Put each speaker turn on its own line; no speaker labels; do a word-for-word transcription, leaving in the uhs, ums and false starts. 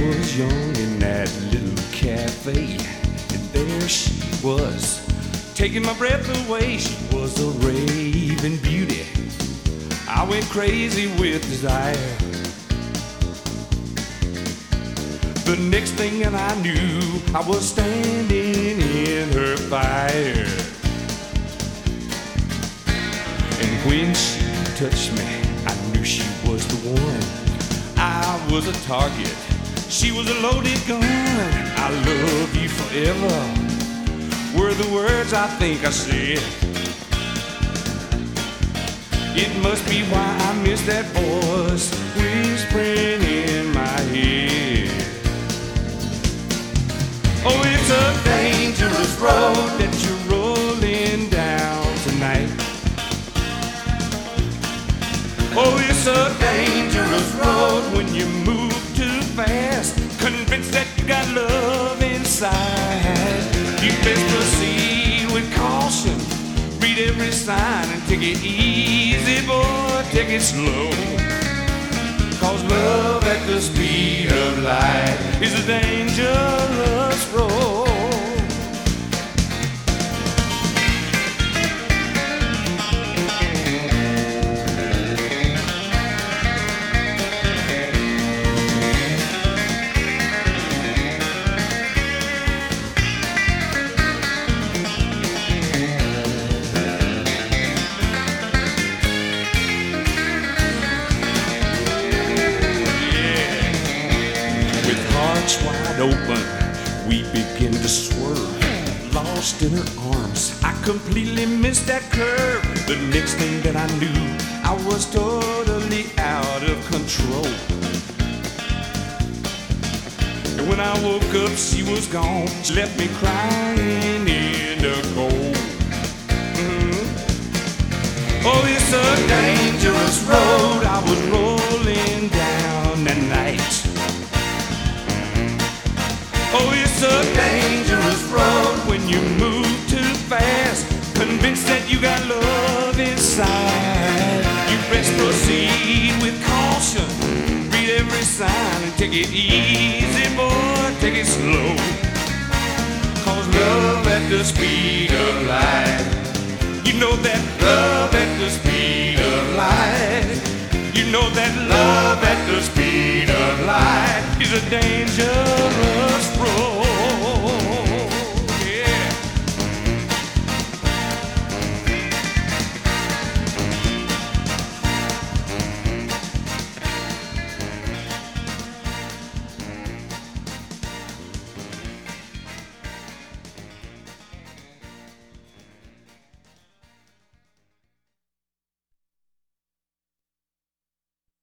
was young in that little cafe, and there she was, taking my breath away. She was a raving beauty. I went crazy with desire. The next thing that I knew, I was standing in her fire. And when she touched me, I knew she was the one. I was a target, she was a loaded gun. I love you forever were the words I think I said. It must be why I miss that voice whispering in my head. Oh, it's a dangerous road that you're rolling down tonight. Oh, it's a dangerous road when you move too fast, convinced that you got love inside. You best proceed with caution, read every sign and take it easy, boy, take it slow. Cause love at the speed of light is a dangerous road. Wide open, we begin to swerve, lost in her arms. I completely missed that curve. The next thing that I knew, I was totally out of control. And when I woke up, she was gone. She left me crying in the cold. Mm-hmm. Oh, it's a dangerous road I was rolling down that night. Oh, it's a dangerous road when you move too fast, convinced that you got love inside. You best proceed with caution, read every sign and take it easy, boy, take it slow. Cause love at the speed of light, you know that love at the speed of light, you know that love at the speed of light is a dangerous